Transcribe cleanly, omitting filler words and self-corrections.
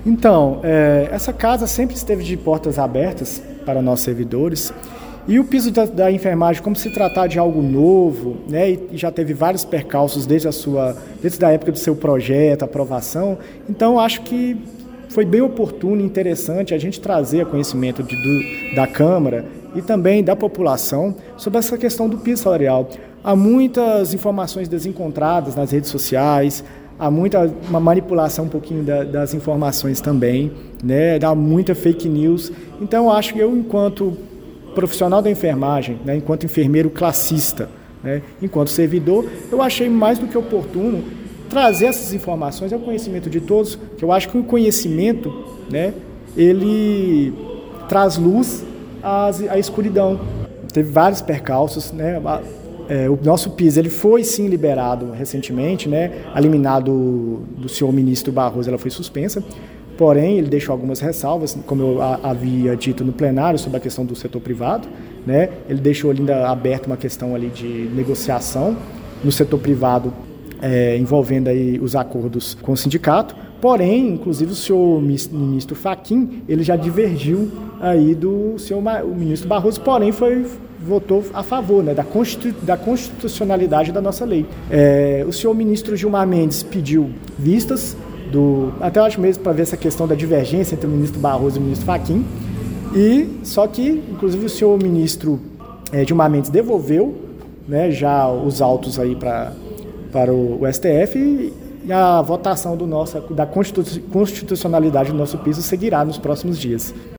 Então, essa casa sempre esteve de portas abertas para nossos servidores. E o piso da enfermagem, como se tratar de algo novo, né, e já teve vários percalços desde a época do seu projeto, aprovação, então acho que foi bem oportuno e interessante a gente trazer a conhecimento da Câmara e também da população sobre essa questão do piso salarial. Há muitas informações desencontradas nas redes sociais, há uma manipulação um pouquinho das informações também, né, há muita fake news. Então acho que eu, enquanto profissional da enfermagem, né, enquanto enfermeiro classista, né, enquanto servidor, eu achei mais do que oportuno trazer essas informações ao conhecimento de todos, que eu acho que o conhecimento, né, ele traz luz à escuridão. Teve vários percalços, né, o nosso PIS ele foi sim liberado recentemente, né, a liminar do senhor ministro Barroso ela foi suspensa. Porém, ele deixou algumas ressalvas, como eu havia dito no plenário, sobre a questão do setor privado, né? Ele deixou ainda aberta uma questão ali de negociação no setor privado, envolvendo aí os acordos com o sindicato. Porém, inclusive o senhor ministro Fachin, ele já divergiu aí o ministro Barroso, porém votou a favor, né, da constitucionalidade da nossa lei. O senhor ministro Gilmar Mendes pediu vistas, até eu acho mesmo para ver essa questão da divergência entre o ministro Barroso e o ministro Fachin, só que, inclusive, o senhor ministro Gilmar Mendes devolveu, né, já os autos aí para o STF, e a votação da constitucionalidade do nosso piso seguirá nos próximos dias.